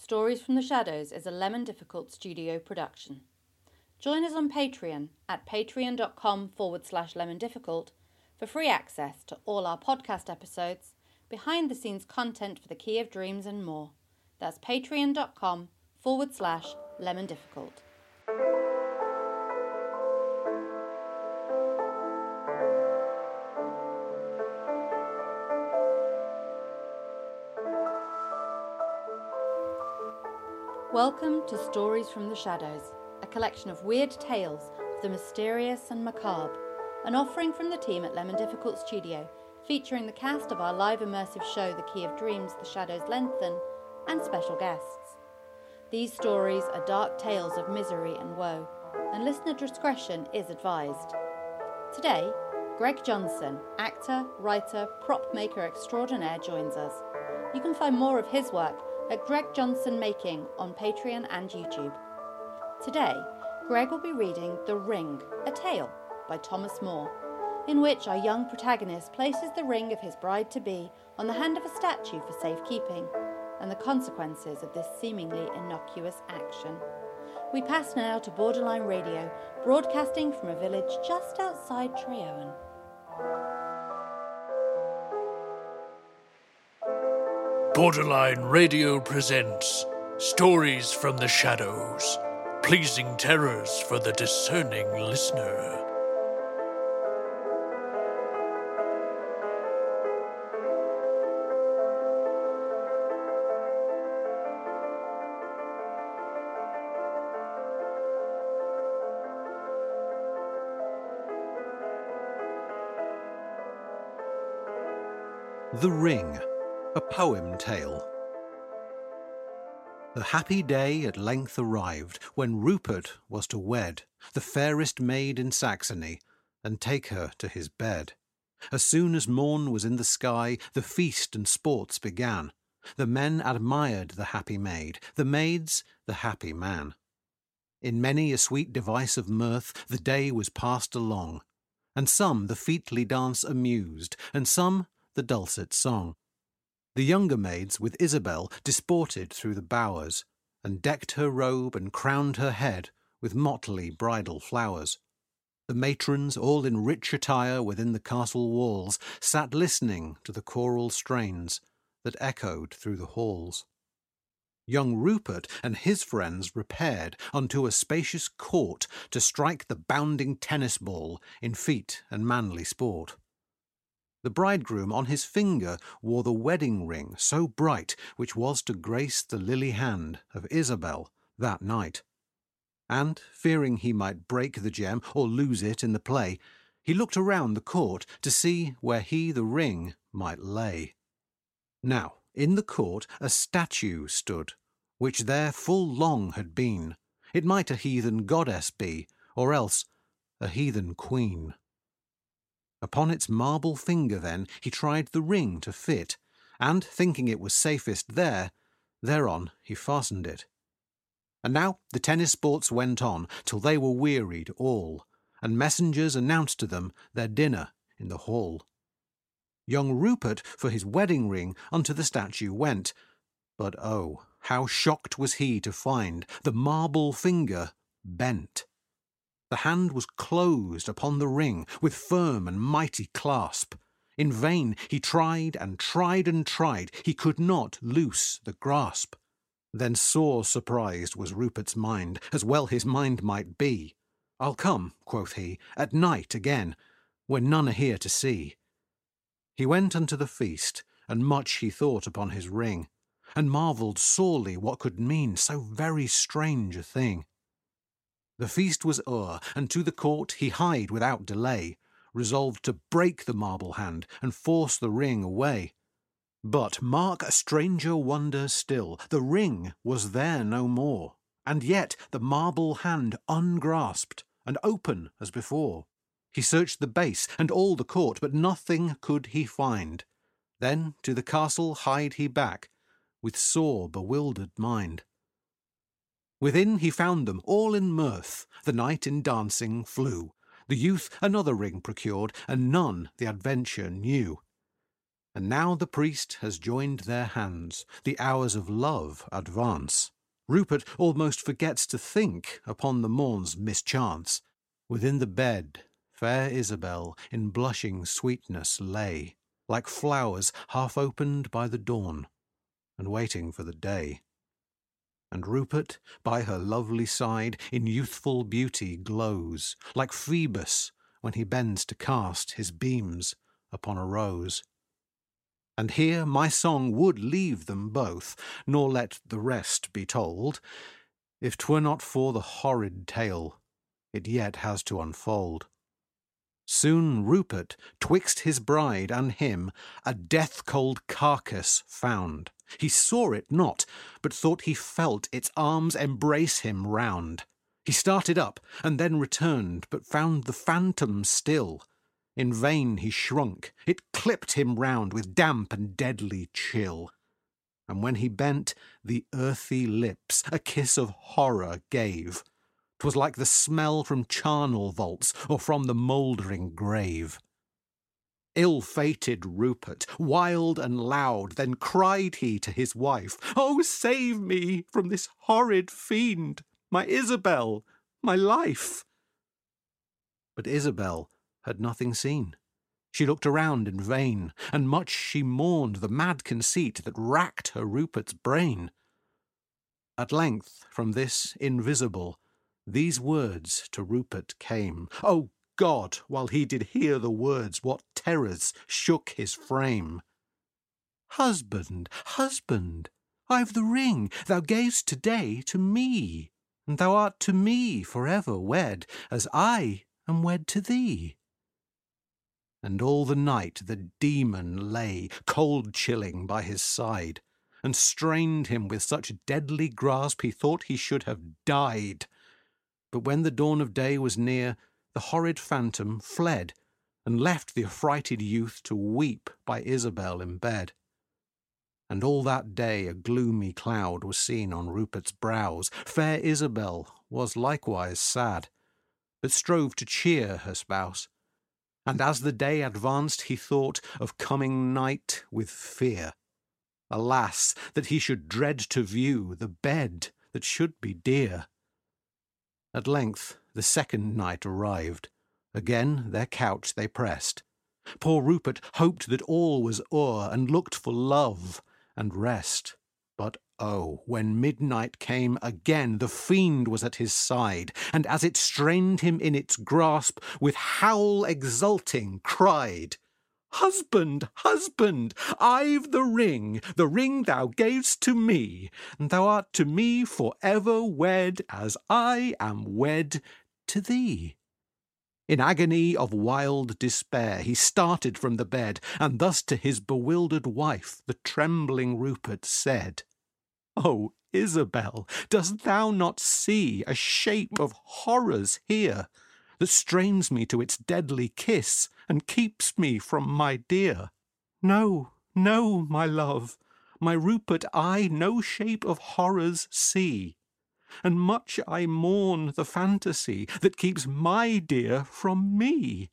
Stories from the Shadows is a Lemon Difficult studio production. Join us on Patreon at patreon.com/lemondifficult for free access to all our podcast episodes, behind-the-scenes content for the Key of Dreams and more. That's patreon.com/lemondifficult. Welcome to Stories from the Shadows, a collection of weird tales of the mysterious and macabre, an offering from the team at Lemon Difficult Studio, featuring the cast of our live immersive show The Key of Dreams, The Shadows Lengthen, and special guests. These stories are dark tales of misery and woe, and listener discretion is advised. Today, Greg Johnson, actor, writer, prop maker extraordinaire, joins us. You can find more of his work at Greg Johnson Making on Patreon and YouTube. Today, Greg will be reading The Ring, a Tale by Thomas More, in which our young protagonist places the ring of his bride-to-be on the hand of a statue for safekeeping, and the consequences of this seemingly innocuous action. We pass now to Borderline Radio, broadcasting from a village just outside Treowen. Borderline Radio presents Stories from the Shadows, pleasing terrors for the discerning listener. The Ring, a poem tale. The happy day at length arrived when Rupert was to wed the fairest maid in Saxony and take her to his bed. As soon as morn was in the sky, the feast and sports began. The men admired the happy maid, the maids the happy man. In many a sweet device of mirth the day was passed along, and some the featly dance amused, and some the dulcet song. The younger maids with Isabel disported through the bowers, and decked her robe and crowned her head with motley bridal flowers. The matrons, all in rich attire within the castle walls, sat listening to the choral strains that echoed through the halls. Young Rupert and his friends repaired unto a spacious court to strike the bounding tennis ball in feat and manly sport. The bridegroom on his finger wore the wedding ring so bright, which was to grace the lily hand of Isabel that night. And, fearing he might break the gem or lose it in the play, he looked around the court to see where he the ring might lay. Now, in the court a statue stood, which there full long had been. It might a heathen goddess be, or else a heathen queen. Upon its marble finger then he tried the ring to fit, and, thinking it was safest thereon he fastened it. And now the tennis sports went on till they were wearied all, and messengers announced to them their dinner in the hall. Young Rupert for his wedding ring unto the statue went, but oh, how shocked was he to find the marble finger bent. The hand was closed upon the ring with firm and mighty clasp. In vain he tried and tried and tried, he could not loose the grasp. Then sore surprised was Rupert's mind, as well his mind might be. "I'll come," quoth he, "at night again, when none are here to see." He went unto the feast, and much he thought upon his ring, and marvelled sorely what could mean so very strange a thing. The feast was o'er, and to the court he hied without delay, resolved to break the marble hand and force the ring away. But mark a stranger wonder still, the ring was there no more, and yet the marble hand ungrasped and open as before. He searched the base and all the court, but nothing could he find. Then to the castle hied he back, with sore bewildered mind. Within he found them all in mirth, the knight in dancing flew. The youth another ring procured, and none the adventure knew. And now the priest has joined their hands, the hours of love advance. Rupert almost forgets to think upon the morn's mischance. Within the bed, fair Isabel in blushing sweetness lay, like flowers half opened by the dawn, and waiting for the day. And Rupert, by her lovely side, in youthful beauty glows, like Phoebus when he bends to cast his beams upon a rose. And here my song would leave them both, nor let the rest be told, if 'twere not for the horrid tale it yet has to unfold. Soon Rupert, twixt his bride and him, a death-cold carcass found. He saw it not, but thought he felt its arms embrace him round. He started up, and then returned, but found the phantom still. In vain he shrunk, it clipped him round with damp and deadly chill. And when he bent, the earthy lips a kiss of horror gave. 'Twas like the smell from charnel vaults, or from the mouldering grave. Ill-fated Rupert, wild and loud, then cried he to his wife, "Oh, save me from this horrid fiend, my Isabel, my life!" But Isabel had nothing seen. She looked around in vain, and much she mourned the mad conceit that racked her Rupert's brain. At length, from this invisible, these words to Rupert came. O God, while he did hear the words, what terrors shook his frame! "Husband, husband, I've the ring thou gavest to-day to me, and thou art to me for ever wed, as I am wed to thee." And all the night the demon lay, cold-chilling by his side, and strained him with such deadly grasp he thought he should have died. But when the dawn of day was near, the horrid phantom fled, and left the affrighted youth to weep by Isabel in bed. And all that day a gloomy cloud was seen on Rupert's brows. Fair Isabel was likewise sad, but strove to cheer her spouse. And as the day advanced he thought of coming night with fear. Alas, that he should dread to view the bed that should be dear. At length the second night arrived. Again their couch they pressed. Poor Rupert hoped that all was o'er, and looked for love and rest. But oh, when midnight came again, the fiend was at his side, and as it strained him in its grasp, with howl exulting cried, "Husband, husband, I've the ring thou gavest to me, and thou art to me for ever wed, as I am wed to thee." In agony of wild despair he started from the bed, and thus to his bewildered wife the trembling Rupert said, "O Isabel, dost thou not see a shape of horrors here, that strains me to its deadly kiss, and keeps me from my dear? No, no, my love, my Rupert, I no shape of horrors see, and much I mourn the fantasy that keeps my dear from me."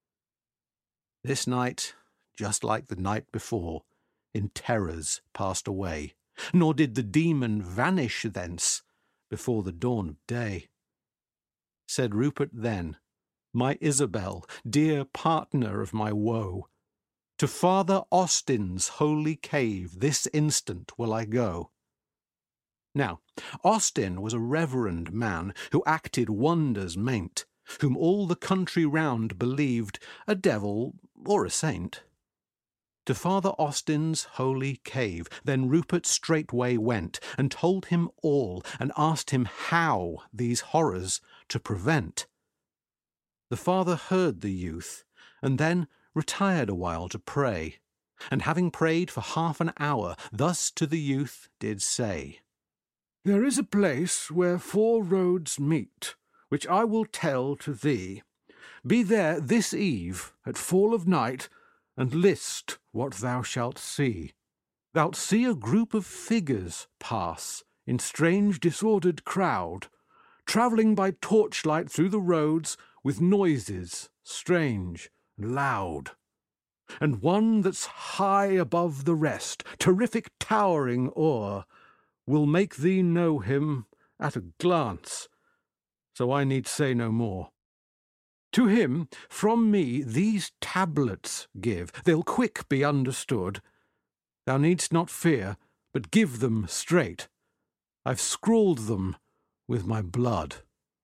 This night, just like the night before, in terrors passed away, nor did the demon vanish thence before the dawn of day. Said Rupert then, "My Isabel, dear partner of my woe, to Father Austin's holy cave this instant will I go." Now, Austin was a reverend man who acted wonders maint, whom all the country round believed a devil or a saint. To Father Austin's holy cave then Rupert straightway went, and told him all, and asked him how these horrors to prevent. The father heard the youth, and then retired a while to pray, and having prayed for half an hour, thus to the youth did say, "There is a place where 4 roads meet, which I will tell to thee. Be there this eve at fall of night, and list what thou shalt see. Thou'lt see a group of figures pass in strange disordered crowd, travelling by torchlight through the roads with noises strange and loud. and one that's high above the rest, terrific towering o'er, will make thee know him at a glance, so I need say no more. To him, from me, these tablets give, they'll quick be understood. Thou needst not fear, but give them straight. I've scrawled them with my blood.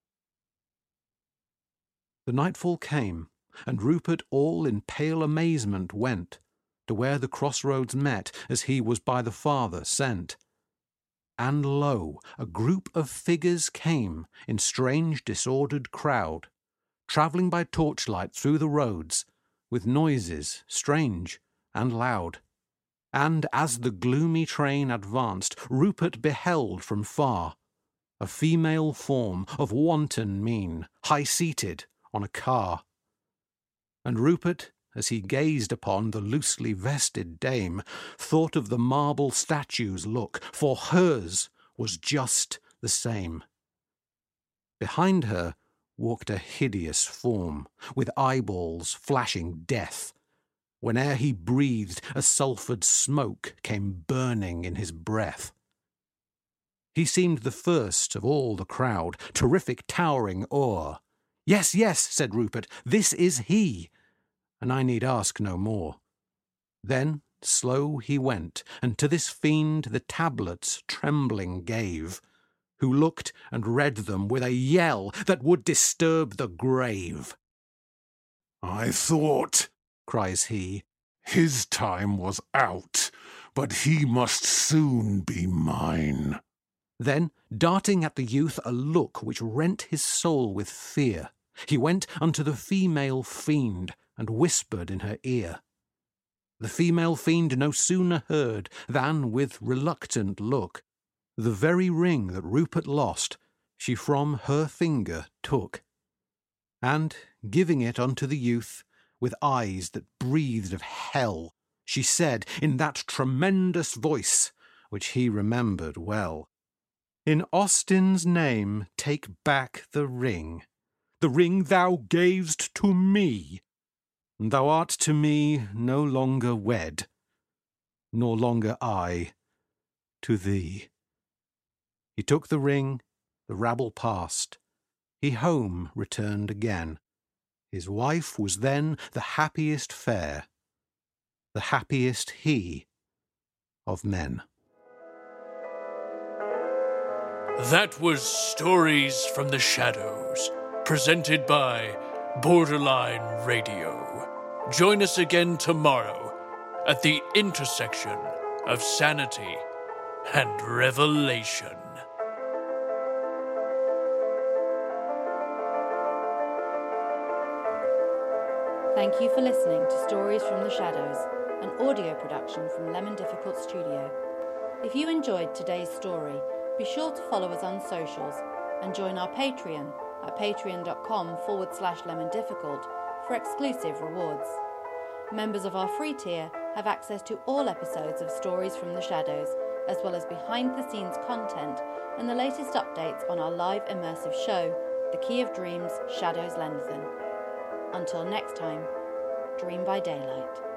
The nightfall came, and Rupert all in pale amazement went to where the crossroads met, as he was by the Father sent. And lo, a group of figures came in strange disordered crowd, travelling by torchlight through the roads, with noises strange and loud. And as the gloomy train advanced, Rupert beheld from far a female form of wanton mien, high-seated on a car. And Rupert, as he gazed upon the loosely vested dame, thought of the marble statue's look, for hers was just the same. Behind her walked a hideous form, with eyeballs flashing death. Whene'er he breathed, a sulphured smoke came burning in his breath. He seemed the first of all the crowd, terrific towering o'er. "Yes, yes," said Rupert, "this is he, and I need ask no more." Then slow he went, and to this fiend the tablets trembling gave, who looked and read them with a yell that would disturb the grave. "I thought," cries he, "his time was out, but he must soon be mine." Then, darting at the youth a look which rent his soul with fear, he went unto the female fiend and whispered in her ear. The female fiend no sooner heard than, with reluctant look, the very ring that Rupert lost she from her finger took, and, giving it unto the youth, with eyes that breathed of hell, she said in that tremendous voice which he remembered well, "In Austin's name take back the ring thou gavest to me. Thou art to me no longer wed, nor longer I to thee." He took the ring, the rabble passed, he home returned again. His wife was then the happiest fair, the happiest he of men. That was Stories from the Shadows, presented by Borderline Radio. Join us again tomorrow at the intersection of sanity and revelation. Thank you for listening to Stories from the Shadows, an audio production from Lemon Difficult Studio. If you enjoyed today's story, be sure to follow us on socials and join our Patreon at patreon.com/lemondifficult for exclusive rewards. Members of our free tier have access to all episodes of Stories from the Shadows, as well as behind-the-scenes content and the latest updates on our live immersive show, The Key of Dreams: Shadows Lengthen. Until next time, dream by daylight.